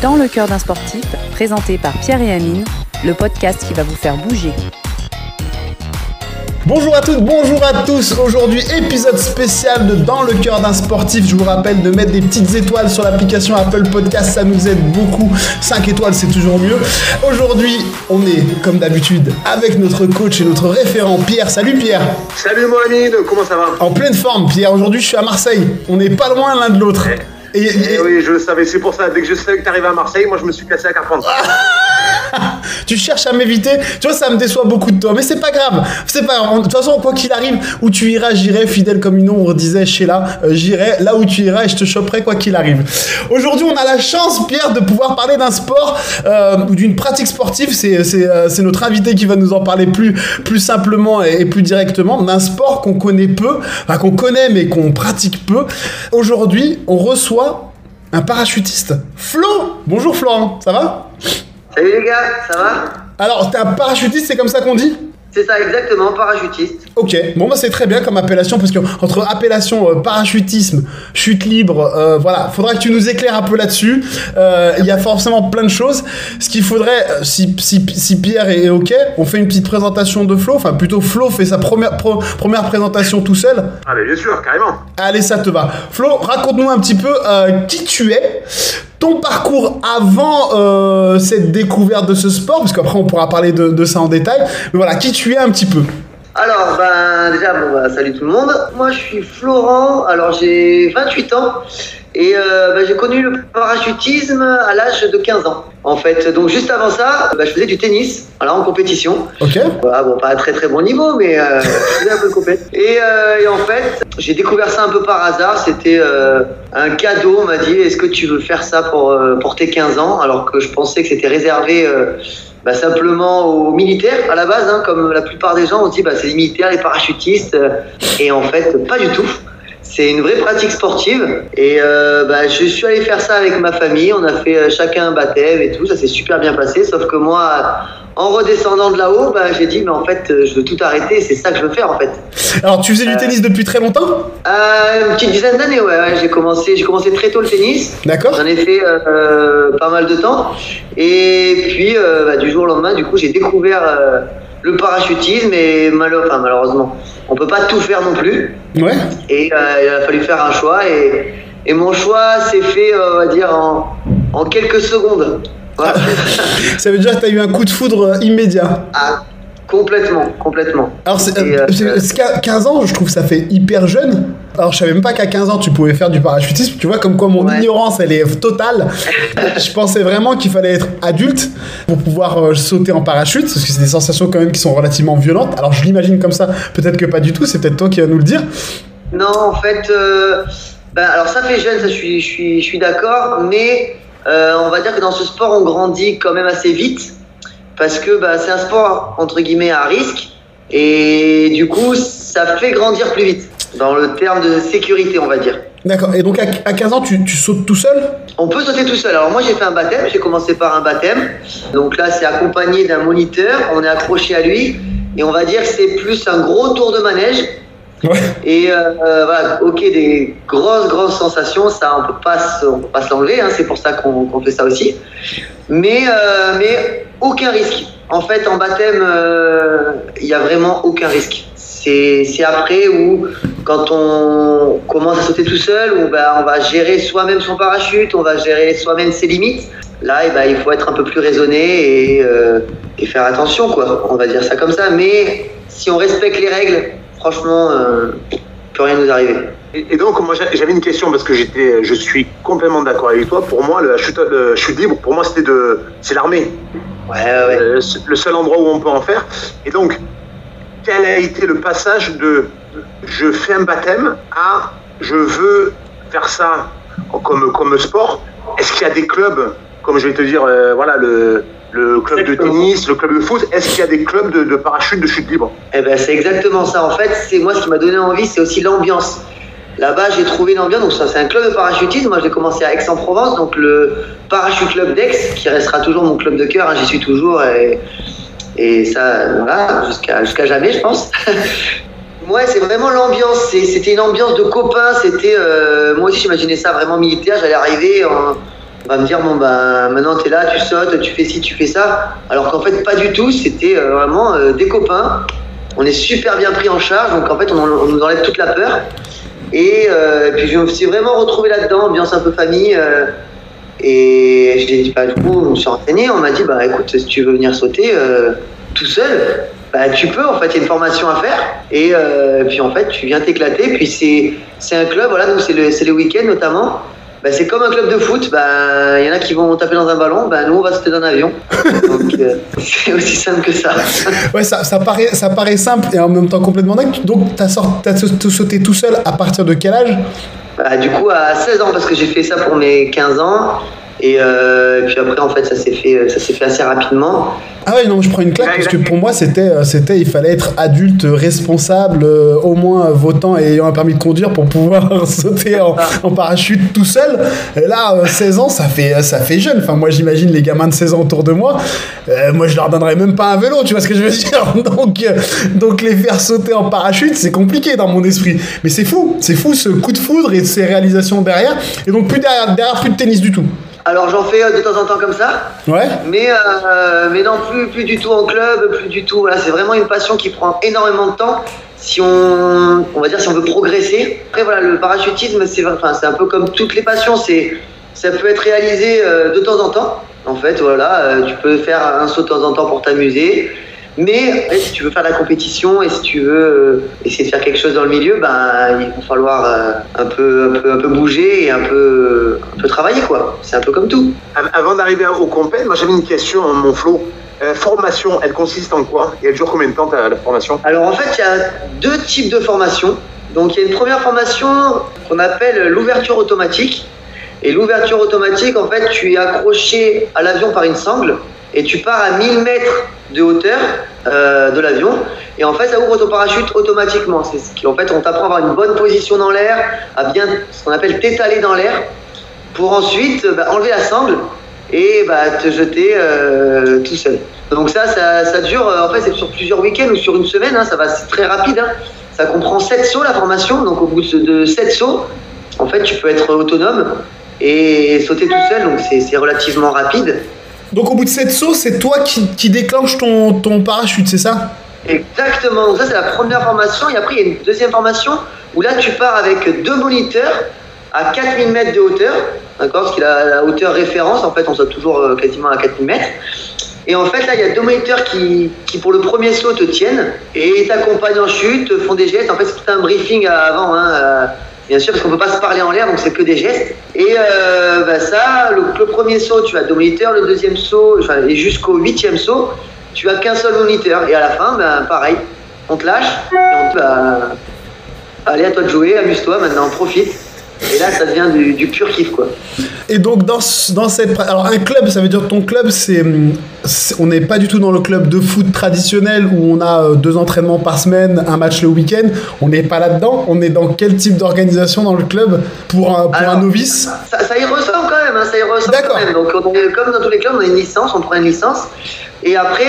Dans le cœur d'un sportif, présenté par Pierre et Amine, le podcast qui va vous faire bouger. Bonjour à toutes, bonjour à tous. Aujourd'hui, épisode spécial de Dans le cœur d'un sportif. Je vous rappelle de mettre des petites étoiles sur l'application Apple Podcast, ça nous aide beaucoup. 5 étoiles, c'est toujours mieux. Aujourd'hui, on est, comme d'habitude, avec notre coach et notre référent Pierre. Salut Pierre. Salut mon ami, comment ça va? En pleine forme Pierre, aujourd'hui je suis à Marseille. On n'est pas loin l'un de l'autre. Et oui, je le savais, c'est pour ça, dès que je savais que t'arrivais à Marseille, moi je me suis cassé à Carpentras. Tu cherches à m'éviter, tu vois, ça me déçoit beaucoup de toi, mais c'est pas grave, c'est pas grave. De toute façon, quoi qu'il arrive, où tu iras, j'irai, fidèle comme une ombre disait Sheila, j'irai là où tu iras et je te choperai quoi qu'il arrive. Aujourd'hui, on a la chance, Pierre, de pouvoir parler d'un sport ou d'une pratique sportive. C'est notre invité qui va nous en parler plus simplement et plus directement, d'un sport qu'on connaît peu, enfin qu'on connaît mais qu'on pratique peu. Aujourd'hui, on reçoit un parachutiste, Flo. Bonjour Florent, ça va? Salut les gars, ça va? Alors, t'es un parachutiste, c'est comme ça qu'on dit? C'est ça, exactement, parachutiste. Ok, bon bah c'est très bien comme appellation, parce qu'entre appellation parachutisme, chute libre, voilà, faudra que tu nous éclaires un peu là-dessus. Il y a forcément plein de choses. Ce qu'il faudrait, si Pierre est ok, on fait une petite présentation de Flo, enfin plutôt Flo fait sa première présentation tout seul. Ah mais bien sûr, carrément. Allez, ça te va. Flo, raconte-nous un petit peu qui tu es, ton parcours avant cette découverte de ce sport, parce qu'après on pourra parler de ça en détail, mais voilà, qui tu es un petit peu. Alors, déjà, salut tout le monde. Moi, je suis Florent, alors j'ai 28 ans et j'ai connu le parachutisme à l'âge de 15 ans. En fait, donc juste avant ça, je faisais du tennis, voilà, en compétition. Ok. Voilà, bon, pas à très très bon niveau, mais je faisais un peu de compétition. Et en fait, j'ai découvert ça un peu par hasard. C'était un cadeau, on m'a dit, est-ce que tu veux faire ça pour tes 15 ans? Alors que je pensais que c'était réservé simplement aux militaires à la base, hein, comme la plupart des gens, on se dit c'est les militaires, les parachutistes, et en fait pas du tout. C'est une vraie pratique sportive et je suis allé faire ça avec ma famille. On a fait chacun un baptême et tout, ça s'est super bien passé. Sauf que moi, en redescendant de là-haut, j'ai dit mais en fait je veux tout arrêter. C'est ça que je veux faire en fait. Alors tu faisais du tennis depuis très longtemps? Une petite dizaine d'années, ouais. J'ai commencé très tôt le tennis. D'accord. J'en ai fait pas mal de temps. Et puis du jour au lendemain, du coup, j'ai découvert le parachutisme et malheureusement, on peut pas tout faire non plus. Ouais. Et il a fallu faire un choix et mon choix s'est fait, on va dire, en quelques secondes. Voilà. Ça veut dire que tu as eu un coup de foudre immédiat. Ah, complètement. Alors, 15 ans, je trouve que ça fait hyper jeune. Alors, je savais même pas qu'à 15 ans, tu pouvais faire du parachutisme. Tu vois, comme quoi mon ignorance, elle est totale. Je pensais vraiment qu'il fallait être adulte pour pouvoir sauter en parachute, parce que c'est des sensations quand même qui sont relativement violentes. Alors, je l'imagine comme ça. Peut-être que pas du tout. C'est peut-être toi qui vas nous le dire. Non, en fait, alors ça fait jeune, ça, je suis d'accord. Mais on va dire que dans ce sport, on grandit quand même assez vite. Parce que c'est un sport, entre guillemets, à risque. Et du coup, ça fait grandir plus vite. Dans le terme de sécurité, on va dire. D'accord. Et donc, à 15 ans, tu sautes tout seul? On peut sauter tout seul. Alors moi, j'ai fait un baptême. J'ai commencé par un baptême. Donc là, c'est accompagné d'un moniteur. On est accroché à lui. Et on va dire que c'est plus un gros tour de manège. Ouais. Et voilà, ok, des grosses sensations. Ça, on peut pas se l'enlever. Hein, c'est pour ça qu'on fait ça aussi. Mais aucun risque. En fait, en baptême, il y a vraiment aucun risque. C'est après où, quand on commence à sauter tout seul, où on va gérer soi-même son parachute, on va gérer soi-même ses limites. Là, il faut être un peu plus raisonné et faire attention, quoi. On va dire ça comme ça. Mais si on respecte les règles, franchement, peut rien nous arriver. Et donc, moi, j'avais une question parce que je suis complètement d'accord avec toi. Pour moi, le chute libre, pour moi, c'est l'armée. Ouais. Le seul endroit où on peut en faire. Et donc, quel a été le passage de je fais un baptême à je veux faire ça comme sport? Est-ce qu'il y a des clubs, comme je vais te dire, le club de tennis, le club de foot, est-ce qu'il y a des clubs de parachute, de chute libre? C'est exactement ça. En fait, c'est moi ce qui m'a donné envie, c'est aussi l'ambiance. Là-bas, j'ai trouvé une ambiance. Donc ça, c'est un club de parachutisme. Moi, j'ai commencé à Aix-en-Provence, donc le Parachute Club d'Aix, qui restera toujours mon club de cœur. Hein, j'y suis toujours et ça, voilà, jusqu'à jamais, je pense. Ouais, c'est vraiment l'ambiance. C'était une ambiance de copains. C'était, moi aussi, j'imaginais ça vraiment militaire. J'allais arriver On va me dire, bon, bah, maintenant t'es là, tu sautes, tu fais ci, tu fais ça. Alors qu'en fait, pas du tout, c'était vraiment des copains. On est super bien pris en charge, donc en fait, on nous enlève toute la peur. Et puis je me suis vraiment retrouvé là-dedans, ambiance un peu famille. Et j'ai dit, bah, du coup, je me suis renseigné, on m'a dit, bah écoute, si tu veux venir sauter tout seul, bah tu peux, en fait, il y a une formation à faire. Et puis en fait, tu viens t'éclater. Puis c'est un club, voilà, nous c'est les week-ends notamment. Bah, c'est comme un club de foot, bah, y en a qui vont taper dans un ballon, bah, nous on va sauter dans un avion. Donc c'est aussi simple que ça. Ouais, ça paraît simple et en même temps complètement dingue. Donc t'as sauté tout seul à partir de quel âge? Bah, du coup à 16 ans, parce que j'ai fait ça pour mes 15 ans. Et puis après en fait ça s'est fait assez rapidement. Ah ouais, non, je prends une claque parce que pour moi c'était il fallait être adulte, responsable, au moins votant et ayant un permis de conduire pour pouvoir sauter en parachute tout seul. Et là 16 ans ça fait jeune. Enfin moi j'imagine les gamins de 16 ans autour de moi, moi je leur donnerais même pas un vélo, tu vois ce que je veux dire. Donc les faire sauter en parachute c'est compliqué dans mon esprit. Mais c'est fou ce coup de foudre et ces réalisations derrière. Et donc plus derrière plus de tennis du tout. Alors j'en fais de temps en temps comme ça, ouais. Mais non, plus du tout en club, plus du tout. Voilà, c'est vraiment une passion qui prend énormément de temps. Si on va dire si on veut progresser. Après voilà, le parachutisme c'est un peu comme toutes les passions, ça peut être réalisé de temps en temps. En fait voilà, tu peux faire un saut de temps en temps pour t'amuser. Mais si tu veux faire de la compétition et si tu veux essayer de faire quelque chose dans le milieu, ben il va falloir un peu bouger et un peu travailler quoi. C'est un peu comme tout. Avant d'arriver au compét, moi j'avais une question, mon Flo. Formation, elle consiste en quoi? Et elle dure combien de temps la formation? Alors en fait, il y a deux types de formations. Donc il y a une première formation qu'on appelle l'ouverture automatique. Et l'ouverture automatique, en fait, tu es accroché à l'avion par une sangle et tu pars à 1000 mètres de hauteur de l'avion. Et en fait, ça ouvre ton parachute automatiquement. C'est ce qui, en fait, on t'apprend à avoir une bonne position dans l'air, à bien, ce qu'on appelle t'étaler dans l'air, pour ensuite enlever la sangle et te jeter tout seul. Donc ça dure, en fait, c'est sur plusieurs week-ends ou sur une semaine, hein, c'est très rapide. Hein. Ça comprend 7 sauts la formation, donc au bout de 7 sauts, en fait, tu peux être autonome et sauter tout seul, donc c'est relativement rapide. Donc au bout de 7 sauts, c'est toi qui déclenche ton parachute, c'est ça? Exactement, donc ça c'est la première formation, et après il y a une deuxième formation où là tu pars avec 2 moniteurs à 4000 mètres de hauteur, d'accord, parce qu'il a la hauteur référence, en fait on saute toujours quasiment à 4000 mètres. Et en fait là il y a 2 moniteurs qui pour le premier saut te tiennent et t'accompagnent en chute, font des gestes, en fait c'est tout un briefing avant, hein, bien sûr, parce qu'on ne peut pas se parler en l'air, donc c'est que des gestes. Et le premier saut, tu as 2 moniteurs, le deuxième saut, et jusqu'au 8e saut, tu as qu'un seul moniteur. Et à la fin, pareil, on te lâche, et on te allez, à toi de jouer, amuse-toi, maintenant, profite. Et là, ça devient du pur kiff, quoi. Et donc, dans cette... Alors, un club, ça veut dire ton club, on n'est pas du tout dans le club de foot traditionnel où on a 2 entraînements par semaine, un match le week-end. On n'est pas là-dedans. On est dans quel type d'organisation dans le club pour un novice? Ça y ressemble quand même, hein, ça y ressemble. D'accord. Quand même. Donc, comme dans tous les clubs, on a une licence, on prend une licence. Et après,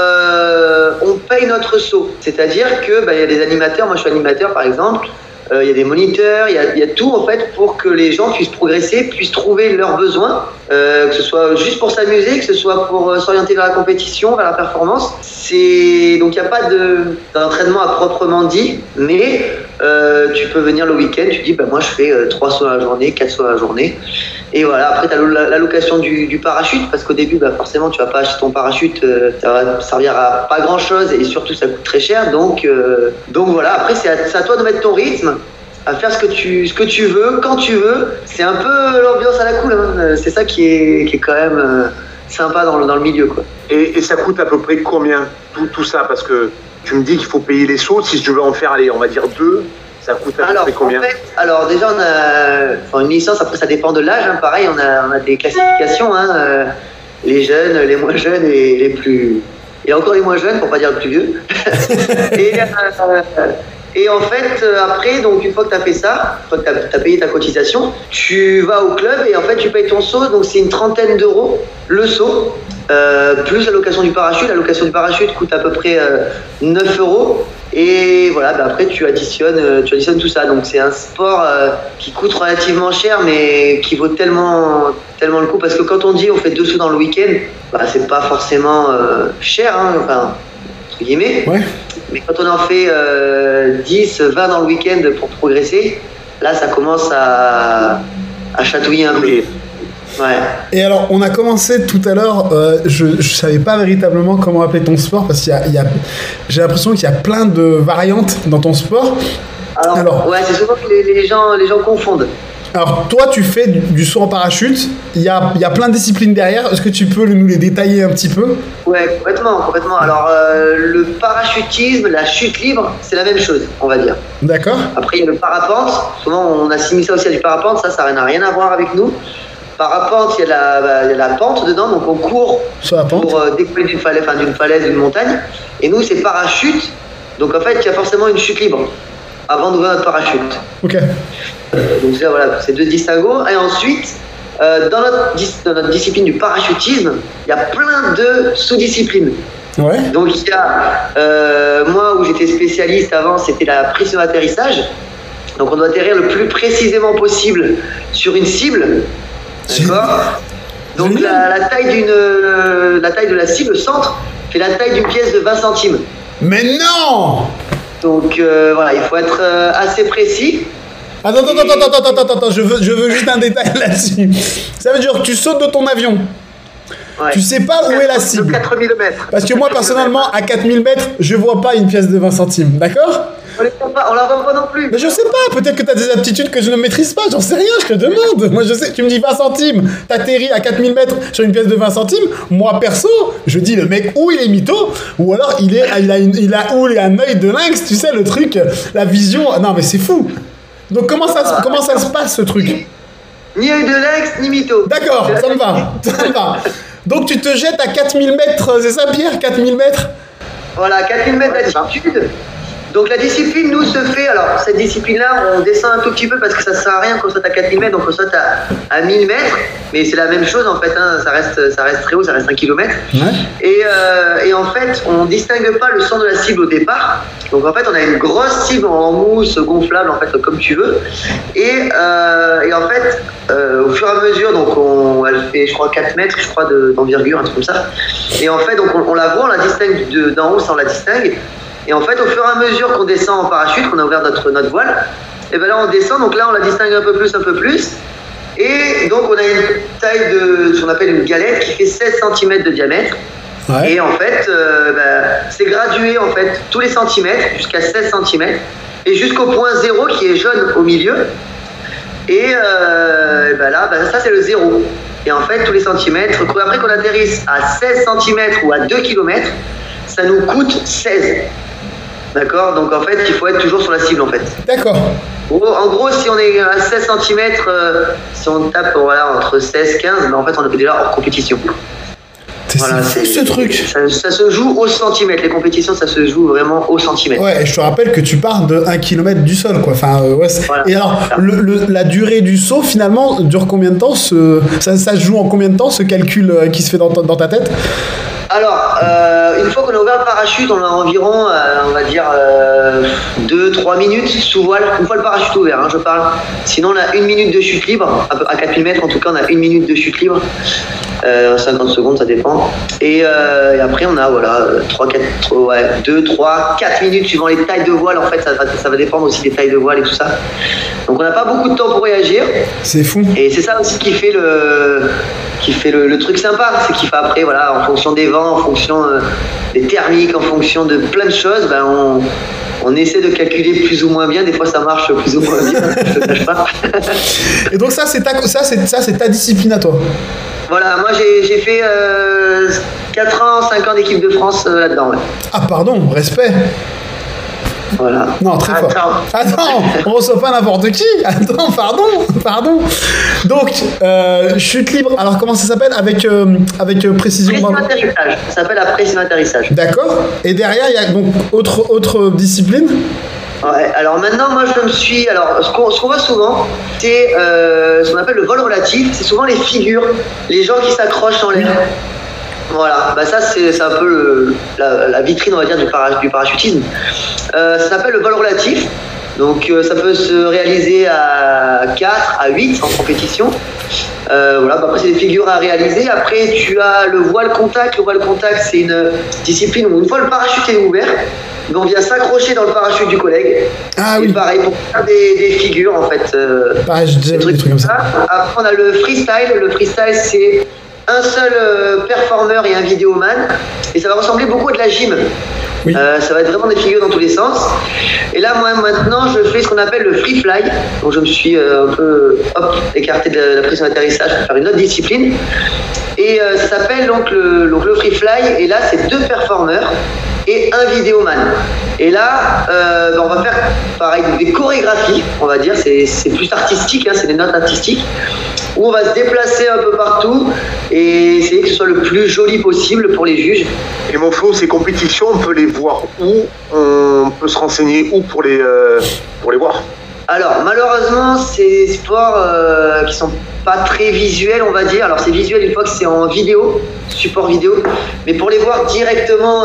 on paye notre saut. C'est-à-dire que y a des animateurs. Moi, je suis animateur, par exemple. Il y a des moniteurs, il y a tout en fait pour que les gens puissent progresser, puissent trouver leurs besoins, que ce soit juste pour s'amuser, que ce soit pour s'orienter vers la compétition, vers la performance. Donc il n'y a pas d'entraînement à proprement dit, mais tu peux venir le week-end, tu dis moi je fais 3 sauts à la journée, 4 sauts à la journée. Et voilà, après tu as l'allocation du parachute, parce qu'au début forcément tu vas pas acheter ton parachute, ça va servir à pas grand chose et surtout ça coûte très cher, donc voilà, après c'est à toi de mettre ton rythme, à faire ce que tu veux, quand tu veux. C'est un peu l'ambiance à la cool, hein. C'est ça qui est quand même sympa dans le milieu, quoi. Et ça coûte à peu près combien tout ça, parce que tu me dis qu'il faut payer les sauts, si je veux en faire, on va dire 2, ça coûte à peu près combien? Alors déjà on a une licence, après ça dépend de l'âge, hein, pareil, on a des classifications, hein, les jeunes, les moins jeunes et les plus... Et encore les moins jeunes, pour pas dire le plus vieux. Et en fait, après, donc une fois que tu as fait ça, une fois que tu as payé ta cotisation, tu vas au club et en fait tu payes ton saut, donc c'est une 30aine d'euros le saut, plus la location du parachute. La location du parachute coûte à peu près 9 euros. Et voilà, après tu additionnes tout ça. Donc c'est un sport qui coûte relativement cher, mais qui vaut tellement le coup, parce que quand on dit on fait 2 sous dans le week-end, c'est pas forcément cher, hein, enfin, entre guillemets. Ouais. Mais quand on en fait 10, 20 dans le week-end pour progresser, là ça commence à chatouiller un peu. Ouais. Et alors, on a commencé tout à l'heure, je savais pas véritablement comment appeler ton sport, parce qu'il y a j'ai l'impression qu'il y a plein de variantes dans ton sport. Alors ouais, c'est souvent que les gens confondent. Alors, toi, tu fais du saut en parachute, il y a plein de disciplines derrière, est-ce que tu peux nous les détailler un petit peu? Ouais, complètement. Alors, le parachutisme, la chute libre, c'est la même chose, on va dire. D'accord. Après, il y a le parapente, souvent on assimile ça aussi à du parapente, ça n'a rien à voir avec nous. Parapente, il y a la pente dedans, donc on court sur la pente pour décoller d'une falaise, d'une montagne. Et nous, c'est parachute, donc en fait, il y a forcément une chute libre avant d'ouvrir notre parachute. Ok. Donc ça, voilà, c'est 2 distinguos. Et ensuite, dans notre discipline du parachutisme, il y a plein de sous-disciplines. Ouais. Donc il y a, moi où j'étais spécialiste avant, c'était la pression d'atterrissage. Donc on doit atterrir le plus précisément possible sur une cible. D'accord. Donc la taille de la cible, le centre, fait la taille d'une pièce de 20 centimes. Mais non. Donc voilà, il faut être assez précis. Attends, je veux juste un détail là-dessus. Ça veut dire que tu sautes de ton avion. Ouais. Tu sais pas où est la cible. 4000 mètres. Parce que moi, personnellement, à 4000 mètres, je vois pas une pièce de 20 centimes. D'accord? On la voit pas non plus. Mais je sais pas, peut-être que tu as des aptitudes que je ne maîtrise pas, j'en sais rien, je te demande. Moi je sais, tu me dis 20 centimes, t'atterris à 4000 mètres sur une pièce de 20 centimes. Moi perso, je dis le mec ou il est mytho, ou alors il a un œil de lynx, tu sais, le truc, la vision. Non mais c'est fou. Donc comment ça se passe ce truc? Ni œil de lynx, ni mytho. D'accord, ça me va. Donc tu te jettes à 4000 mètres, c'est ça Pierre? 4000 mètres? Voilà, 4000 mètres d'altitude. Donc la discipline, nous, se fait, alors cette discipline-là, on descend un tout petit peu parce que ça sert à rien qu'on saute à 4000 mètres, donc on saute à 1000 mètres, mais c'est la même chose en fait, hein, ça reste très haut, ça reste 1 kilomètre. Ouais. Et en fait, on distingue pas le centre de la cible au départ, donc en fait, on a une grosse cible en mousse, gonflable, en fait, comme tu veux, et en fait, au fur et à mesure, donc elle fait, je crois, 4 mètres, je crois, d'envergure, un truc comme ça, et en fait, donc on la voit, on la distingue d'en haut, ça on la distingue. Et en fait, au fur et à mesure qu'on descend en parachute, qu'on a ouvert notre voile, et bien là on descend, donc là on la distingue un peu plus. Et donc on a une taille de ce qu'on appelle une galette qui fait 16 cm de diamètre. Ouais. Et en fait, c'est gradué en fait tous les centimètres jusqu'à 16 cm et jusqu'au point 0 qui est jaune au milieu. Et là, ça c'est le 0. Et en fait, tous les centimètres, après qu'on atterrisse à 16 cm ou à 2 km, ça nous coûte 16. D'accord? Donc en fait, il faut être toujours sur la cible en fait. D'accord. En gros, si on est à 16 cm, si on tape entre 16 et 15, en fait, on est déjà hors compétition. C'est ce truc. Ça se joue au centimètre. Les compétitions, ça se joue vraiment au centimètre. Ouais, et je te rappelle que tu pars de 1 km du sol, quoi. Enfin, ouais. Voilà. Et alors, la durée du saut, finalement, dure combien de temps? Ça se joue en combien de temps, ce calcul qui se fait dans ta tête? Alors, une fois qu'on a ouvert le parachute, on a environ, on va dire, 2-3 minutes sous voile. Une fois le parachute ouvert, je parle. Sinon, on a 1 minute de chute libre. À 4000 mètres, en tout cas, on a 1 minute de chute libre. 50 secondes, ça dépend. Et après, on a 2, 3, 4 minutes suivant les tailles de voile. En fait, ça va dépendre aussi des tailles de voile et tout ça. Donc, on n'a pas beaucoup de temps pour réagir. C'est fou. Et c'est ça aussi qui fait le truc sympa. C'est qu'il fait après, en fonction des vents, en fonction des thermiques, en fonction de plein de choses, on essaie de calculer plus ou moins bien. Des fois, ça marche plus ou moins bien. Je te cache pas. Et donc, ça, c'est ta discipline à toi. Voilà, moi j'ai fait 4 ans, 5 ans d'équipe de France là-dedans. Ouais. Ah pardon, respect. Voilà. Non, très fort. Attends, on reçoit pas n'importe qui. Attends, pardon. Donc, chute libre, alors comment ça s'appelle avec précision? Pression atterrissage, ça s'appelle la pression atterrissage. D'accord. Et derrière, il y a donc autre discipline? Ouais, alors maintenant, moi je me suis. Alors, ce qu'on voit souvent, c'est ce qu'on appelle le vol relatif. C'est souvent les figures, les gens qui s'accrochent en l'air. Voilà, bah ça c'est un peu la vitrine, on va dire, du parachutisme. Ça s'appelle le vol relatif. Donc ça peut se réaliser à 4, à 8 en compétition. Voilà, bah après c'est des figures à réaliser. Après tu as le voile contact. Le voile contact, c'est une discipline où une fois le parachute est ouvert, on vient s'accrocher dans le parachute du collègue. Ah et oui. pareil pour faire des figures en fait. J'ai déjà vu des trucs comme ça. Après on a le freestyle. Le freestyle, c'est un seul performeur et un vidéoman. Et ça va ressembler beaucoup à de la gym. Oui. Ça va être vraiment des figures dans tous les sens. Et là, moi, maintenant, je fais ce qu'on appelle le free fly. Donc, je me suis un peu écarté de la pression d'atterrissage pour faire une autre discipline. Et ça s'appelle donc le free fly. Et là, c'est 2 performeurs et un vidéoman. Et là, on va faire pareil des chorégraphies, on va dire. C'est plus artistique, hein, c'est des notes artistiques, où on va se déplacer un peu partout et essayer que ce soit le plus joli possible pour les juges. Et mon Flo, ces compétitions, on peut les voir où? On peut se renseigner où pour les voir? Alors, malheureusement, c'est des sports qui sont pas très visuels, on va dire. Alors, c'est visuel une fois que c'est en vidéo, support vidéo. Mais pour les voir directement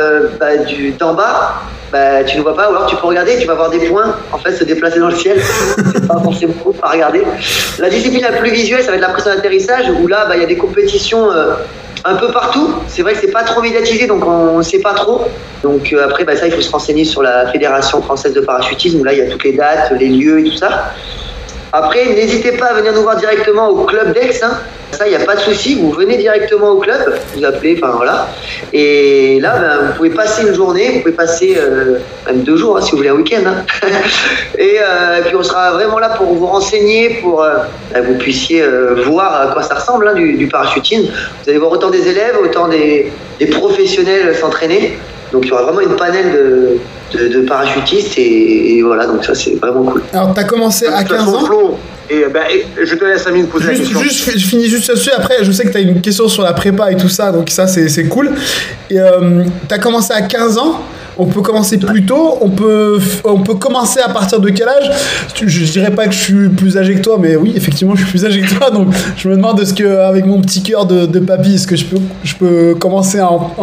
d'en bas, tu ne vois pas. Ou alors, tu peux regarder, tu vas voir des points, en fait, se déplacer dans le ciel. C'est pas forcément beau à regarder. La discipline la plus visuelle, ça va être la pression d'atterrissage, où là, il y a des compétitions un peu partout. C'est vrai que c'est pas trop médiatisé, donc on ne sait pas trop. Donc après, ça, il faut se renseigner sur la Fédération française de parachutisme, où là, il y a toutes les dates, les lieux et tout ça. Après, n'hésitez pas à venir nous voir directement au club d'Aix. Hein. Ça, il n'y a pas de souci. Vous venez directement au club, vous appelez, voilà. Et là, vous pouvez passer une journée, vous pouvez passer même 2 jours, hein, si vous voulez un week-end. Hein. Et puis, on sera vraiment là pour vous renseigner, pour que vous puissiez voir à quoi ça ressemble, hein, du parachutisme. Vous allez voir autant des élèves, autant des professionnels s'entraîner. Donc, il y aura vraiment une panel de parachutistes et voilà, donc ça, c'est vraiment cool. Alors, tu as commencé à 15 ans. Flo, et je te laisse Amine poser la question. Je finis juste là-dessus. Après, je sais que tu as une question sur la prépa et tout ça, donc ça, c'est cool. Et tu as commencé à 15 ans. On peut commencer plus tôt, on peut commencer à partir de quel âge? Je dirais pas que je suis plus âgé que toi, mais oui, effectivement, je suis plus âgé que toi, donc je me demande est-ce que avec mon petit cœur de papy, est-ce que je peux commencer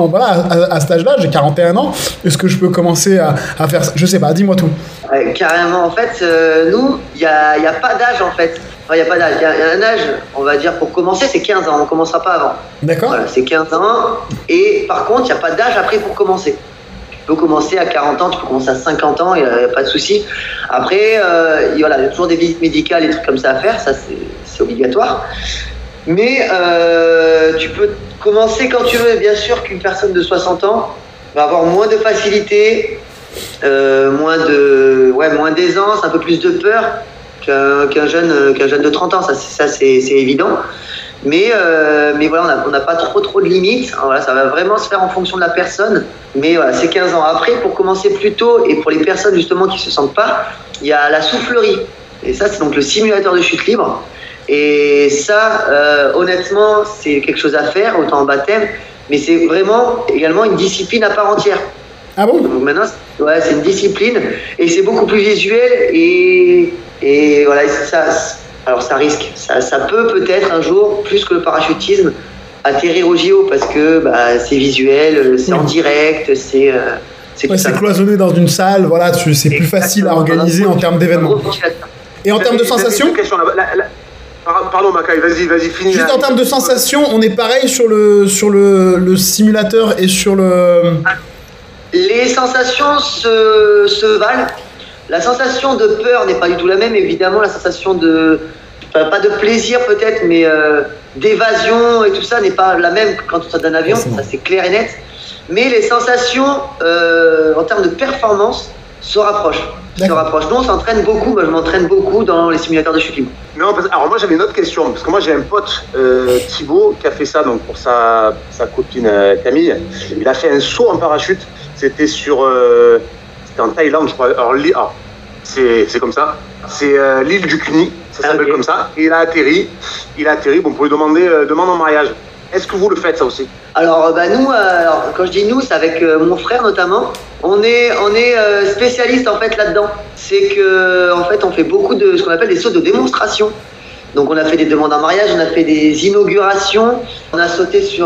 à cet âge-là? J'ai 41 ans, est-ce que je peux commencer à faire ça? Je sais pas, dis-moi tout. Carrément, en fait, nous, il y a pas d'âge en fait. Enfin, il n'y a pas d'âge, il y a un âge, on va dire, pour commencer, c'est 15 ans, on ne commencera pas avant. D'accord. Voilà, c'est 15 ans, et par contre, il n'y a pas d'âge après pour commencer. Tu peux commencer à 40 ans, tu peux commencer à 50 ans, il n'y a pas de souci. Après, il y a toujours des visites médicales, des trucs comme ça à faire, ça c'est obligatoire. Mais tu peux commencer quand tu veux. Bien sûr qu'une personne de 60 ans va avoir moins de facilité, moins d'aisance, un peu plus de peur qu'un jeune de 30 ans, ça c'est évident. Mais voilà, on n'a pas trop de limites. Voilà, ça va vraiment se faire en fonction de la personne. Mais voilà, c'est 15 ans. Après, pour commencer plus tôt, et pour les personnes justement qui ne se sentent pas, il y a la soufflerie. Et ça, c'est donc le simulateur de chute libre. Et ça, honnêtement, c'est quelque chose à faire, autant en baptême. Mais c'est vraiment également une discipline à part entière. Ah bon? Donc maintenant, c'est une discipline. Et c'est beaucoup plus visuel. Et voilà, ça... Alors ça risque, ça peut peut-être un jour, plus que le parachutisme, atterrir au JO parce que c'est visuel, c'est en direct, c'est cloisonné dans une salle, voilà, c'est plus facile à organiser en termes d'événements. Et en termes de sensations? Pardon Macaï, vas-y, finis. Juste en termes de sensations, on est pareil sur le simulateur et sur le... Les sensations se valent. La sensation de peur n'est pas du tout la même, évidemment. La sensation pas de plaisir peut-être, mais d'évasion et tout ça n'est pas la même quand tu sautes d'un avion, ça c'est clair et net. Mais les sensations en termes de performance se rapprochent. Nous on s'entraîne beaucoup, je m'entraîne beaucoup dans les simulateurs de chute libre. Non, alors moi j'avais une autre question, parce que moi j'ai un pote, Thibaut, qui a fait ça donc pour sa copine Camille. Il a fait un saut en parachute, c'était en Thaïlande, je crois. Alors c'est comme ça. C'est l'île du Cuni, ça s'appelle comme ça. Et il a atterri. Bon, pour lui demander demande en mariage. Est-ce que vous le faites ça aussi? Alors nous, quand je dis nous, c'est avec mon frère notamment. On est spécialiste en fait là-dedans. C'est que en fait on fait beaucoup de ce qu'on appelle des sauts de démonstration. Donc on a fait des demandes en mariage, on a fait des inaugurations, on a sauté sur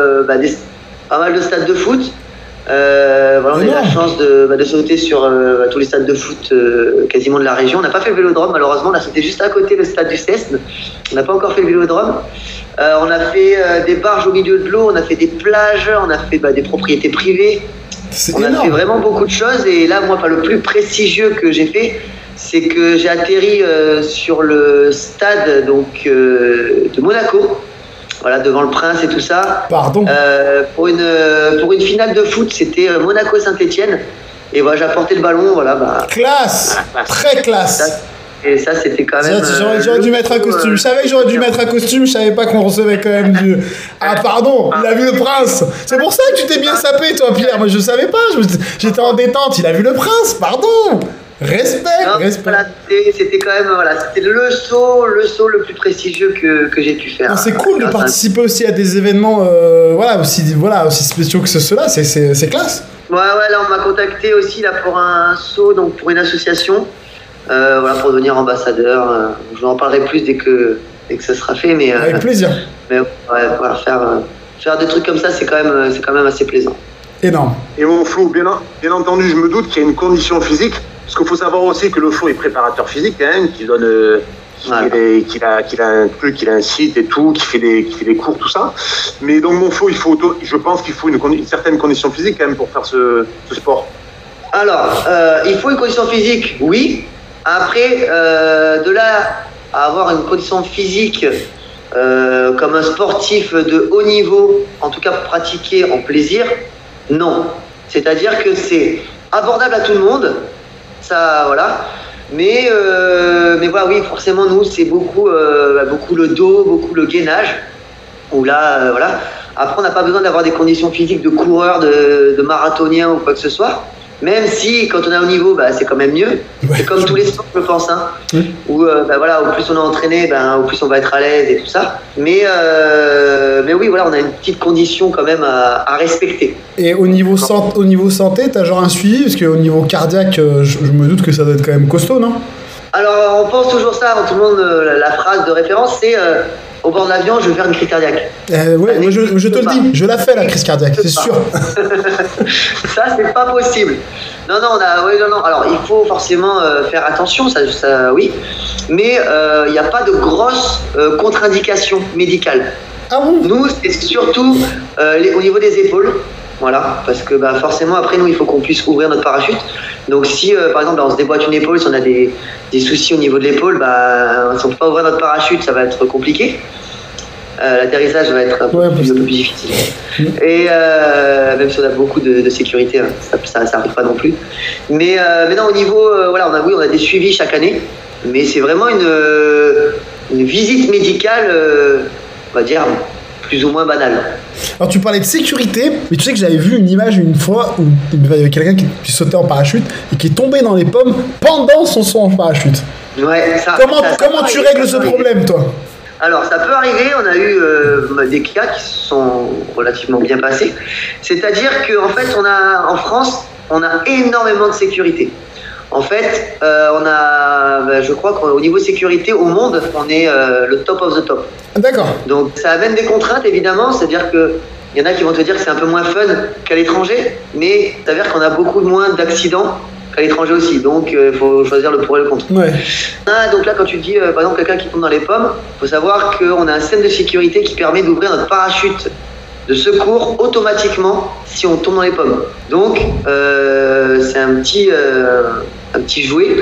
pas mal de stades de foot. On a eu la chance de sauter sur tous les stades de foot quasiment de la région. On n'a pas fait le Vélodrome malheureusement, on a sauté juste à côté le stade du Cesne. On n'a pas encore fait le Vélodrome. On a fait des barges au milieu de l'eau, on a fait des plages, on a fait des propriétés privées. On a fait vraiment beaucoup de choses. Et là, moi, le plus prestigieux que j'ai fait, c'est que j'ai atterri sur le stade de Monaco. Voilà, devant le Prince et tout ça. Pardon. Pour une finale de foot, c'était Monaco-Saint-Etienne. Et voilà, j'ai apporté le ballon. Voilà, classe, très classe. Et ça, c'était quand même. J'aurais dû mettre un costume. Je savais que j'aurais dû mettre un costume. Je savais pas qu'on recevait quand même du. Ah, pardon, il a vu le Prince. C'est pour ça que tu t'es bien sapé, toi, Pierre. Moi, je savais pas. J'étais en détente. Il a vu le Prince. Pardon. Respect. Voilà, c'était quand même c'était le saut le plus prestigieux que j'ai pu faire. C'est cool de participer aussi à des événements aussi spéciaux que ceux-là, c'est classe. Ouais, là on m'a contacté aussi là pour un saut, donc pour une association, pour devenir ambassadeur. Je vous en parlerai plus dès que ça sera fait, mais avec plaisir. Mais faire des trucs comme ça, c'est quand même assez plaisant. Énorme. Et mon Flo, bien entendu, je me doute qu'il y a une condition physique. Parce qu'il faut savoir aussi que le Flo est préparateur physique, qui donne, qu'il a un truc, qu'il a un site et tout, qui fait des cours, tout ça. Mais donc mon Flo, je pense qu'il faut une certaine condition physique quand même pour faire ce sport. Alors, il faut une condition physique, oui. Après, de là à avoir une condition physique comme un sportif de haut niveau, en tout cas pour pratiquer en plaisir, non. C'est-à-dire que c'est abordable à tout le monde. Ça, voilà. Mais voilà, oui, forcément, nous, c'est beaucoup le dos, beaucoup le gainage. Où là, voilà. Après, on n'a pas besoin d'avoir des conditions physiques de coureur, de marathonien ou quoi que ce soit. Même si, quand on est au niveau, c'est quand même mieux. Ouais. C'est comme tous les sports, je pense. Où, au plus on est entraîné, au plus on va être à l'aise et tout ça. Mais oui, voilà, on a une petite condition quand même à respecter. Et au niveau santé, t'as genre un suivi? Parce qu'au niveau cardiaque, je me doute que ça doit être quand même costaud, non? Alors, on pense toujours ça, tout le monde, la phrase de référence, c'est au bord de l'avion, je vais faire une crise cardiaque. Ouais, moi je te le dis, je la fais la crise cardiaque, c'est sûr. Ça, c'est pas possible. Non. Alors, il faut forcément faire attention, ça oui. Mais il n'y a pas de grosses contre-indications médicales. Ah bon? Nous, c'est surtout au niveau des épaules. Voilà, parce que forcément, après, nous, il faut qu'on puisse ouvrir notre parachute. Donc, si, par exemple, on se déboîte une épaule, si on a des soucis au niveau de l'épaule, si on ne peut pas ouvrir notre parachute, ça va être compliqué. L'atterrissage va être un peu plus difficile. Et même si on a beaucoup de sécurité, ça n'arrive pas non plus. Mais non, au niveau, on a des suivis chaque année. Mais c'est vraiment une visite médicale, on va dire, plus ou moins banale. Alors tu parlais de sécurité, mais tu sais que j'avais vu une image une fois où il y avait quelqu'un qui sautait en parachute et qui est tombé dans les pommes pendant son saut en parachute. Ouais, Comment tu règles ce problème, toi? Alors ça peut arriver, on a eu des cas qui se sont relativement bien passés. C'est-à-dire qu'en fait, en France, on a énormément de sécurité. En fait, je crois qu'au niveau sécurité, au monde, on est le top of the top. D'accord. Donc ça amène des contraintes, évidemment, c'est-à-dire qu'il y en a qui vont te dire que c'est un peu moins fun qu'à l'étranger, mais ça veut dire qu'on a beaucoup moins d'accidents qu'à l'étranger aussi, donc il faut choisir le pour et le contre. Ouais. Donc là, quand tu dis, par exemple, quelqu'un qui tombe dans les pommes, il faut savoir qu'on a un système de sécurité qui permet d'ouvrir notre parachute de secours automatiquement si on tombe dans les pommes. Donc, c'est un petit jouet,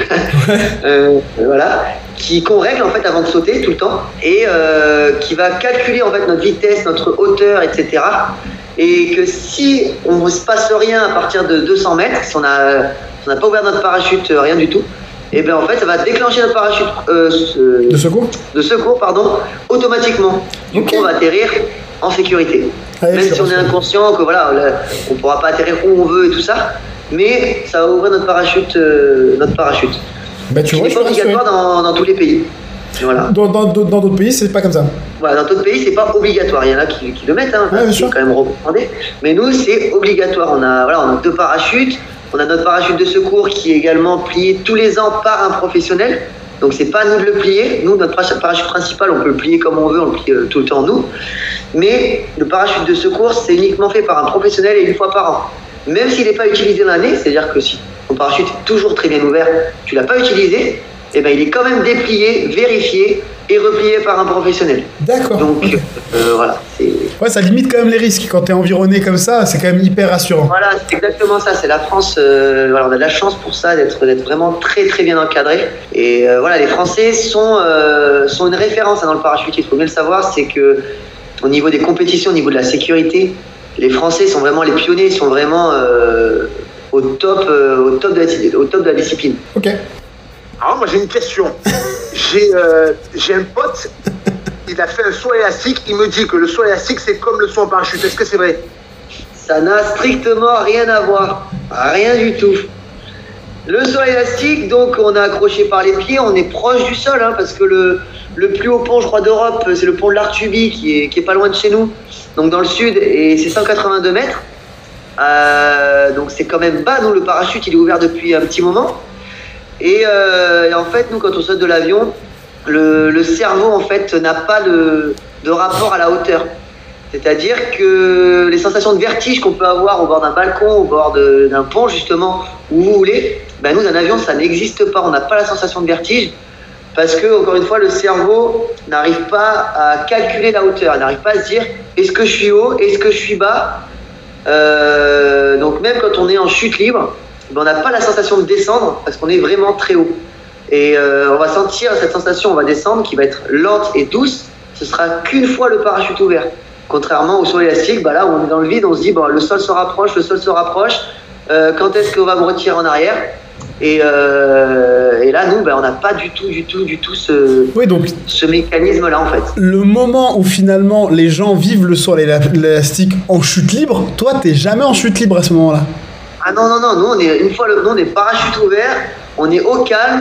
voilà, qu'on règle en fait avant de sauter tout le temps et qui va calculer en fait notre vitesse, notre hauteur, etc. Et que si on ne se passe rien à partir de 200 mètres, si on n'a pas ouvert notre parachute, rien du tout, et bien en fait ça va déclencher notre parachute de secours automatiquement. Du coup, on va atterrir en sécurité. Même si on est inconscient, que voilà, on ne pourra pas atterrir où on veut et tout ça, mais ça va ouvrir notre parachute. Tu vois, c'est pas obligatoire dans tous les pays. Voilà. Dans d'autres pays, c'est pas comme ça. Voilà, dans d'autres pays, c'est pas obligatoire. Il y en a qui le mettent, c'est quand même recommandé. Mais nous, c'est obligatoire. On a 2 parachutes. On a notre parachute de secours qui est également plié tous les ans par un professionnel. Donc c'est pas à nous de le plier. Nous, notre parachute principal, on peut le plier comme on veut, on le plie tout le temps nous. Mais le parachute de secours, c'est uniquement fait par un professionnel et une fois par an. Même s'il n'est pas utilisé l'année, c'est-à-dire que si ton parachute est toujours très bien ouvert, tu l'as pas utilisé, eh ben il est quand même déplié, vérifié et replié par un professionnel. D'accord. Donc voilà. Ouais, ça limite quand même les risques. Quand tu es environné comme ça, c'est quand même hyper rassurant. Voilà, c'est exactement ça. C'est la France. Voilà, on a de la chance pour ça, d'être vraiment très très bien encadré. Et voilà, les Français sont une référence dans le parachute. Il faut bien le savoir, c'est que au niveau des compétitions, au niveau de la sécurité, les Français sont vraiment les pionniers, sont vraiment au top de la discipline. Ok. Alors moi j'ai une question. J'ai un pote, il a fait un saut élastique, il me dit que le saut élastique c'est comme le saut en parachute. Est-ce que c'est vrai? Ça n'a strictement rien à voir. Rien du tout. Le saut élastique, donc on est accroché par les pieds, on est proche du sol, parce que le plus haut pont, je crois, d'Europe, c'est le pont de l'Artuby qui est pas loin de chez nous, donc dans le sud, et c'est 182 mètres. Donc c'est quand même bas. Nous, le parachute, il est ouvert depuis un petit moment. Et en fait, nous, quand on saute de l'avion, le cerveau, en fait, n'a pas de rapport à la hauteur. C'est-à-dire que les sensations de vertige qu'on peut avoir au bord d'un balcon, au bord d'un pont, justement, où vous voulez, nous, dans un avion, ça n'existe pas. On n'a pas la sensation de vertige parce que, encore une fois, le cerveau n'arrive pas à calculer la hauteur. Il n'arrive pas à se dire, est-ce que je suis haut, est-ce que je suis bas. Donc même quand on est en chute libre, on n'a pas la sensation de descendre parce qu'on est vraiment très haut. Et on va sentir cette sensation, on va descendre, qui va être lente et douce. Ce sera qu'une fois le parachute ouvert. Contrairement au saut élastique, là où on est dans le vide, on se dit le sol se rapproche, quand est-ce qu'on va me retirer en arrière? Et là, nous, on n'a pas du tout ce mécanisme-là, en fait. Le moment où finalement les gens vivent le saut à l'élastique en chute libre, toi, t'es jamais en chute libre à ce moment-là? Ah non, nous, on est parachute ouvert, on est au calme,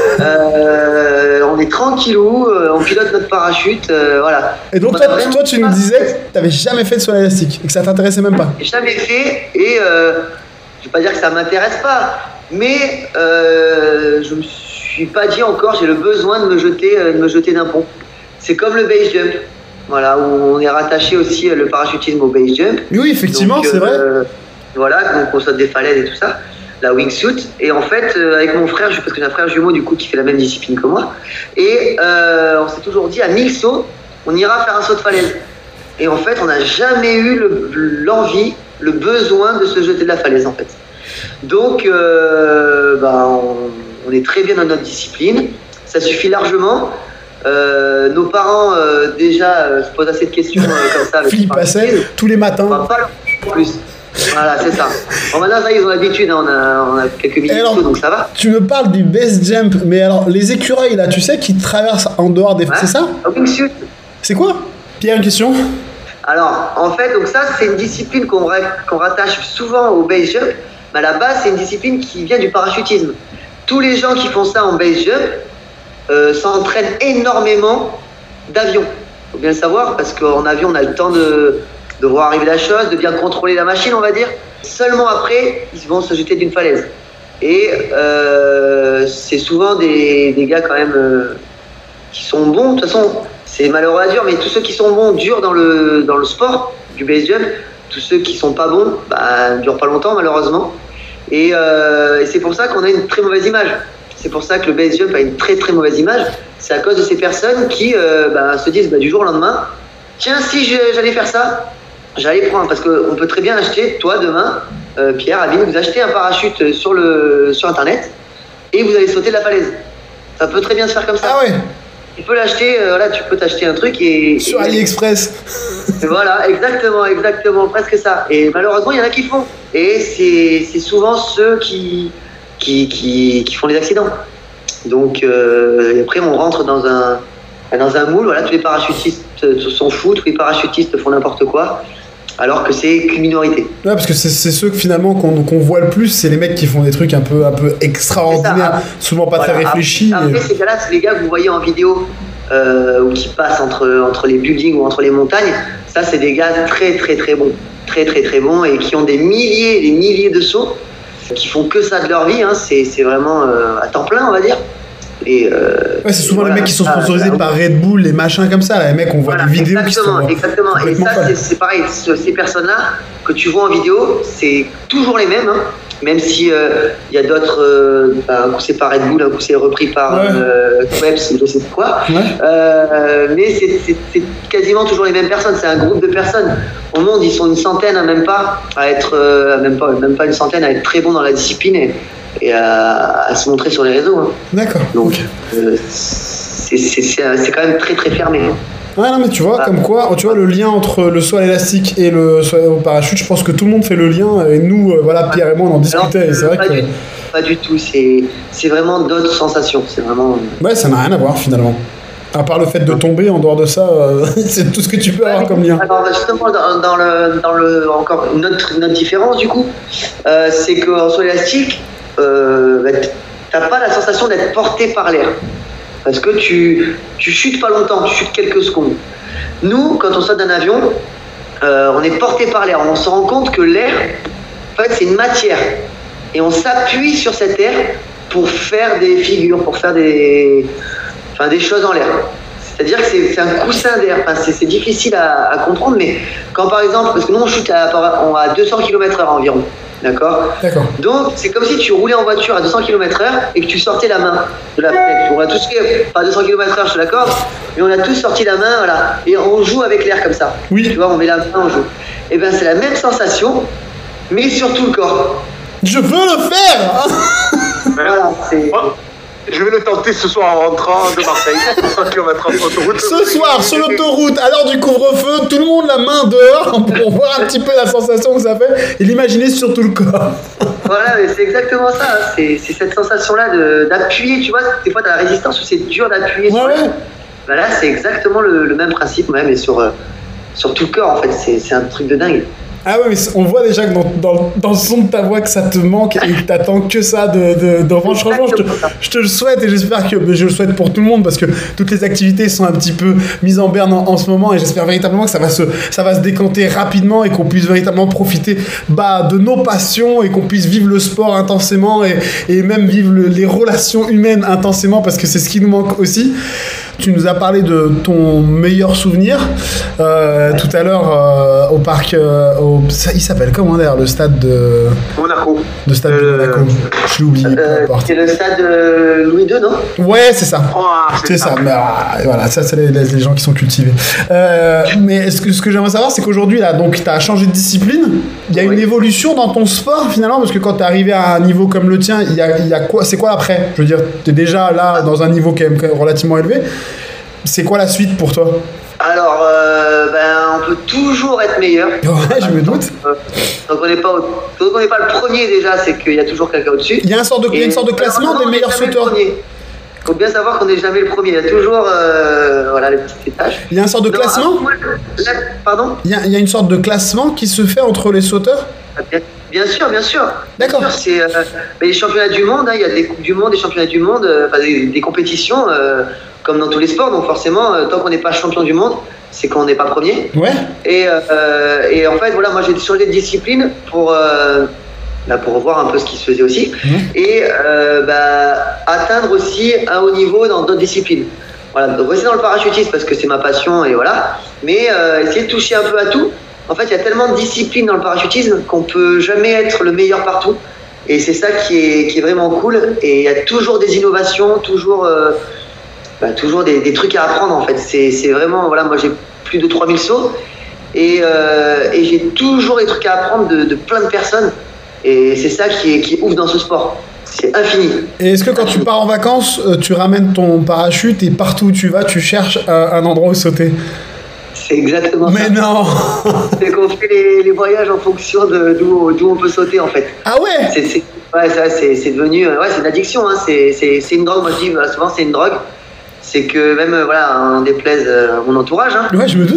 on est tranquillou, on pilote notre parachute, voilà. Et donc toi tu nous disais que t'avais jamais fait de saut à l'élastique et que ça t'intéressait même pas? J'ai jamais fait, et je vais pas dire que ça m'intéresse pas, mais je me suis pas dit encore j'ai le besoin de me jeter d'un pont. C'est comme le base jump, voilà, où on est rattaché aussi le parachutisme au base jump. Oui, effectivement, donc, c'est vrai. Voilà, donc on saute des falaises et tout ça, la wingsuit. Et en fait, avec mon frère, parce que j'ai un frère jumeau du coup qui fait la même discipline que moi, et on s'est toujours dit à 1000 sauts, on ira faire un saut de falaise. Et en fait, on n'a jamais eu l'envie, le besoin de se jeter de la falaise en fait. Donc, on est très bien dans notre discipline, ça suffit largement. Nos parents déjà se posent assez de questions comme ça. Philippe Passel, tous les matins. On va pas le plus. Voilà, c'est ça. Bon, maintenant, ça, ils ont l'habitude, on a quelques minutes, donc ça va. Tu me parles du base jump, mais alors, les écureuils, là, tu sais, qui traversent en dehors des... Ouais, c'est ça? Wingsuit. C'est quoi? Pierre, une question? Alors, en fait, donc ça, c'est une discipline qu'on rattache souvent au base jump, mais à la base, c'est une discipline qui vient du parachutisme. Tous les gens qui font ça en base jump s'entraînent énormément d'avion. Il faut bien le savoir, parce qu'en avion, on a le temps de voir arriver la chose, de bien contrôler la machine, on va dire. Seulement après, ils vont se jeter d'une falaise. Et c'est souvent des gars quand même qui sont bons. De toute façon, c'est malheureux à dire, mais tous ceux qui sont bons durent dans le sport du base jump. Tous ceux qui sont pas bons, durent pas longtemps malheureusement. Et c'est pour ça qu'on a une très mauvaise image. C'est pour ça que le base jump a une très très mauvaise image. C'est à cause de ces personnes qui se disent du jour au lendemain, tiens, si j'allais faire ça, j'allais prendre, parce qu'on peut très bien acheter, toi demain, Pierre, Abine, vous achetez un parachute sur internet et vous allez sauter de la falaise. Ça peut très bien se faire comme ça. Ah ouais. Tu peux l'acheter, tu peux t'acheter un truc sur AliExpress. Voilà, exactement, presque ça. Et malheureusement, il y en a qui font. Et c'est souvent ceux qui font les accidents. Donc après, on rentre dans un moule. Voilà, tous les parachutistes sont fous, tous les parachutistes font n'importe quoi. Alors que c'est qu'une minorité. Ouais, parce que c'est ceux que finalement qu'on voit le plus, c'est les mecs qui font des trucs un peu extraordinaires, souvent pas très réfléchis. Après ces gars-là, c'est les gars que vous voyez en vidéo ou qui passent entre les buildings ou entre les montagnes. Ça, c'est des gars très très très bons, très très très bons, et qui ont des milliers de sauts, qui font que ça de leur vie. C'est vraiment à temps plein, on va dire. Et ouais, c'est souvent les mecs qui sont sponsorisés par Red Bull, les machins comme ça, là, les mecs, on voit des vidéos exactement. Et ça, c'est pareil, ces personnes-là que tu vois en vidéo, c'est toujours les mêmes, hein. Même si y a d'autres, un coup c'est par Red Bull, un coup c'est repris par Schweppes, je sais pas quoi. Mais c'est quasiment toujours les mêmes personnes. C'est un groupe de personnes. Au monde, ils sont une centaine, hein, même pas à être, même pas une centaine, à être très bons dans la discipline et à se montrer sur les réseaux. Hein. D'accord. Donc c'est quand même très très fermé. Hein. Ouais, non, mais tu vois, comme quoi, tu vois, le lien entre le saut à l'élastique et le saut au parachute, je pense que tout le monde fait le lien, et nous, voilà, Pierre et moi, on en discutait, et c'est vrai que... Pas du tout, c'est vraiment d'autres sensations, c'est vraiment... Ouais, ça n'a rien à voir, finalement. À part le fait de tomber, en dehors de ça, c'est tout ce que tu peux avoir comme lien. Alors, justement, encore une autre différence, du coup, c'est qu'en saut élastique, t'as pas la sensation d'être porté par l'air. Parce que tu chutes pas longtemps, tu chutes quelques secondes. Nous, quand on saute d'un avion, on est porté par l'air. On se rend compte que l'air, en fait, c'est une matière. Et on s'appuie sur cet air pour faire des figures, pour faire des choses en l'air. C'est-à-dire que c'est un coussin d'air. Enfin, c'est difficile à comprendre, mais quand par exemple, parce que nous on chute à 200 km/h environ. D'accord. Donc, c'est comme si tu roulais en voiture à 200 km/h et que tu sortais la main de la fenêtre. On a tous fait, pas 200 km/h, je te l'accorde, mais on a tous sorti la main, voilà. Et on joue avec l'air comme ça. Oui. Tu vois, on met la main, on joue. Et bien, c'est la même sensation, mais sur tout le corps. Je veux le faire. Voilà, c'est... Je vais le tenter ce soir en rentrant de Marseille. 100 km/h sur l'autoroute. Ce soir, sur l'autoroute, à l'heure du couvre-feu, tout le monde la main dehors pour voir un petit peu la sensation que ça fait et l'imaginer sur tout le corps. Voilà, mais c'est exactement ça. Hein. C'est cette sensation-là d'appuyer. Tu vois, des fois, tu as la résistance où c'est dur d'appuyer. Ouais. Ben là, c'est exactement le même principe, même, et sur tout le corps, en fait. C'est un truc de dingue. Ah ouais, mais on voit déjà que dans le son de ta voix que ça te manque et que t'attends que ça franchement, je te le souhaite et j'espère que je le souhaite pour tout le monde parce que toutes les activités sont un petit peu mises en berne en ce moment et j'espère véritablement que ça va se décanter rapidement et qu'on puisse véritablement profiter de nos passions et qu'on puisse vivre le sport intensément et même vivre les relations humaines intensément parce que c'est ce qui nous manque aussi. Tu nous as parlé de ton meilleur souvenir tout à l'heure au parc. Il s'appelle comment d'ailleurs le stade de Monaco. Le stade de Monaco. Je l'ai oublié. C'est le stade Louis II, non? Ouais, c'est ça. Oh, c'est ça. Mais, voilà, ça c'est les gens qui sont cultivés. Mais ce que j'aimerais savoir, c'est qu'aujourd'hui là, donc t'as changé de discipline. Il y a une évolution dans ton sport finalement parce que quand t'es arrivé à un niveau comme le tien, il y a quoi? C'est quoi l'après? Je veux dire, t'es déjà là dans un niveau quand même relativement élevé. C'est quoi la suite pour toi? Alors, on peut toujours être meilleur. Ouais, je me doute. Donc on n'est pas le premier déjà, c'est qu'il y a toujours quelqu'un au-dessus. Il y a une sorte de classement des meilleurs sauteurs. Il faut bien savoir qu'on n'est jamais le premier. Il y a toujours les petits étages. Il y a une sorte de classement. Pardon. Il y a une sorte de classement qui se fait entre les sauteurs. Bien sûr. D'accord. Bien sûr, c'est les championnats du monde. Il y a des coupes du monde, des championnats du monde, des compétitions. Comme dans tous les sports, donc forcément, tant qu'on n'est pas champion du monde, c'est qu'on n'est pas premier. Ouais. Et en fait, voilà, moi j'ai changé de discipline pour voir un peu ce qui se faisait aussi, et atteindre aussi un haut niveau dans d'autres disciplines. Voilà, donc rester dans le parachutisme parce que c'est ma passion et voilà, mais essayer de toucher un peu à tout. En fait, il y a tellement de disciplines dans le parachutisme qu'on peut jamais être le meilleur partout. Et c'est ça qui est vraiment cool. Et il y a toujours des innovations, toujours des trucs à apprendre en fait. C'est vraiment, voilà, moi j'ai plus de 3000 sauts et j'ai toujours des trucs à apprendre de plein de personnes et c'est ça qui est ouf dans ce sport. C'est infini. Et est-ce que quand tu pars en vacances, tu ramènes ton parachute et partout où tu vas, tu cherches un endroit où sauter? C'est exactement ça. Mais non. C'est qu'on fait les voyages en fonction d'où on peut sauter en fait. Ah ouais. C'est devenu, c'est une addiction, hein. C'est une drogue, moi je dis souvent c'est une drogue. C'est que même, on déplaise mon entourage. Hein. Ouais, je me doute.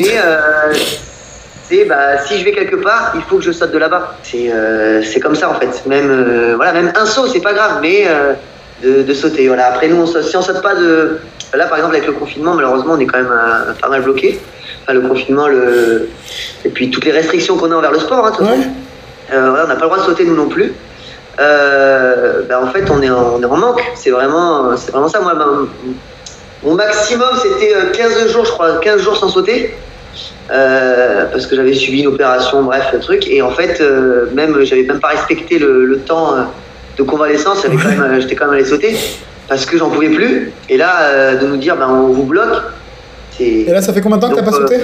Mais si je vais quelque part, il faut que je saute de là-bas. C'est comme ça en fait. Même un saut, c'est pas grave, mais de sauter. Voilà. Après, nous, si on saute pas de. Là, par exemple, avec le confinement, malheureusement, on est quand même pas mal bloqué. Enfin, le confinement, et puis toutes les restrictions qu'on a envers le sport. Hein, de toute façon. On n'a pas le droit de sauter, nous non plus. En fait, on est en manque. C'est vraiment ça. Moi, mon maximum, c'était 15 jours, je crois, 15 jours sans sauter. Parce que j'avais subi une opération, bref, le truc. Et en fait, j'avais même pas respecté le temps de convalescence. J'étais quand même allé sauter parce que j'en pouvais plus. Et là, de nous dire, on vous bloque. Et là, ça fait combien de temps que t'as pas sauté?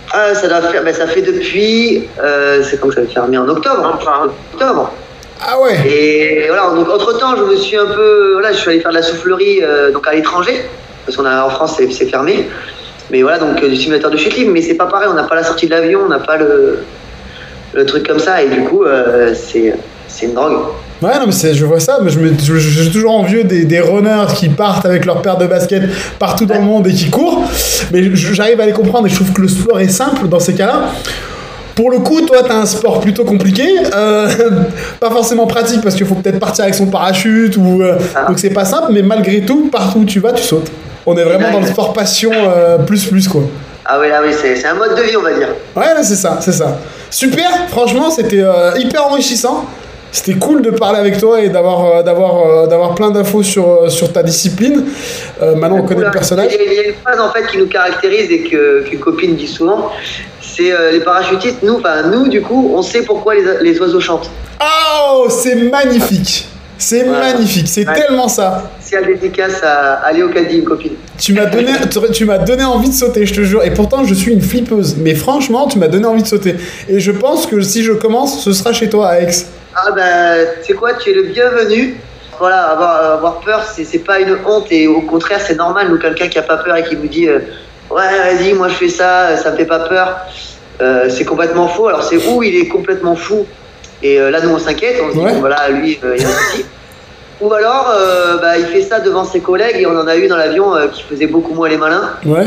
Ça fait depuis. C'est quand ça va fermer en octobre. Octobre. Ah ouais. Et voilà, donc entre-temps, je me suis un peu... Voilà, je suis allé faire de la soufflerie donc à l'étranger, parce qu'en France, c'est fermé. Mais voilà, donc du simulateur de chute libre, mais c'est pas pareil, on n'a pas la sortie de l'avion, on n'a pas le truc comme ça, et du coup, c'est une drogue. Ouais, non, mais je vois ça, mais je suis toujours envieux des runners qui partent avec leur paire de baskets partout dans le monde et qui courent. Mais j'arrive à les comprendre et je trouve que le sport est simple dans ces cas-là. Pour le coup, toi, t'as un sport plutôt compliqué, pas forcément pratique parce qu'il faut peut-être partir avec son parachute, donc c'est pas simple, mais malgré tout, partout où tu vas, tu sautes. On est vraiment dans le sport passion plus quoi. Ah oui, c'est un mode de vie, on va dire. Ouais, c'est ça. Super, franchement, c'était hyper enrichissant. C'était cool de parler avec toi et d'avoir plein d'infos sur ta discipline. Maintenant, on connaît le personnage. Il y a une phrase en fait qui nous caractérise et qu'une copine dit souvent. C'est les parachutistes, nous du coup, on sait pourquoi les oiseaux chantent. Oh, c'est magnifique. C'est magnifique, c'est tellement ça. C'est à dédicace à Léo Caddy, une copine. Tu m'as donné envie de sauter, je te jure. Et pourtant, je suis une flippeuse. Mais franchement, tu m'as donné envie de sauter. Et je pense que si je commence, ce sera chez toi à Aix. Ah tu sais quoi, tu es le bienvenu. Voilà, avoir peur, c'est pas une honte. Et au contraire, c'est normal. Nous, quelqu'un qui a pas peur et qui nous dit ouais, vas-y, moi je fais ça, ça me fait pas peur. C'est complètement faux. Alors c'est où il est complètement fou. Et là, nous, on s'inquiète. On se dit, bon, voilà, lui, il y a un souci. Ou alors, il fait ça devant ses collègues. Et on en a eu dans l'avion qui faisait beaucoup moins les malins. Ouais.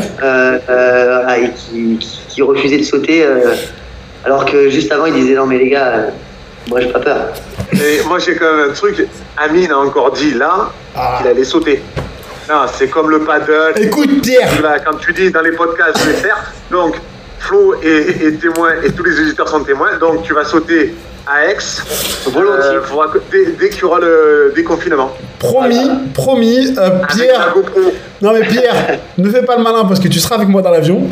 Et qui refusait de sauter. Alors que juste avant, il disait, non, mais les gars, moi, j'ai pas peur. Et moi, j'ai quand même un truc. Amine a encore dit là qu'il allait sauter. Non, c'est comme le paddle. Écoute, Pierre. Là, quand tu dis dans les podcasts, je vais faire. Donc, Flo est témoin et tous les auditeurs sont témoins. Donc, tu vas sauter à Aix, dès qu'il y aura le déconfinement. Promis, Pierre. Non mais Pierre, ne fais pas le malin parce que tu seras avec moi dans l'avion.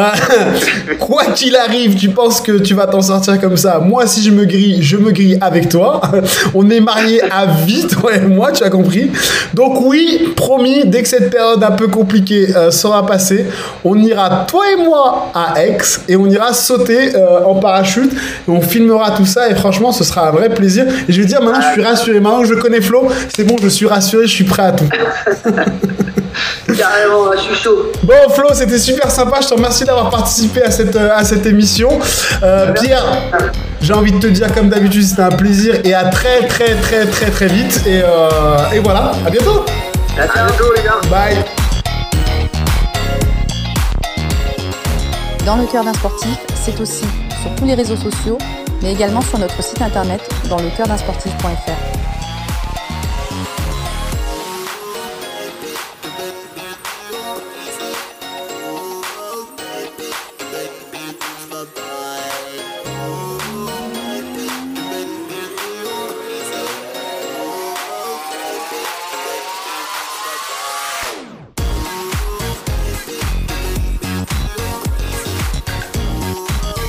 Quoi qu'il arrive, tu penses que tu vas t'en sortir comme ça. Moi, si je me grille avec toi. On est mariés à vie, toi et moi, tu as compris. Donc oui, promis, dès que cette période un peu compliquée sera passée, on ira, toi et moi, à Aix et on ira sauter en parachute. Et on filmera tout ça et franchement, ce sera un vrai plaisir. Et je vais dire, maintenant, je suis rassuré. Maintenant que je connais Flo, c'est bon, je suis rassuré, je suis prêt à tout. Carrément, je suis chaud. Bon Flo, c'était super sympa, je te remercie d'avoir participé à cette émission. Pierre, j'ai envie de te dire comme d'habitude, c'était un plaisir et à très vite. Et voilà, à bientôt. À bientôt les gars. Bye. Dans le cœur d'un sportif, c'est aussi sur tous les réseaux sociaux, mais également sur notre site internet dans lecoeurdunsportif.fr.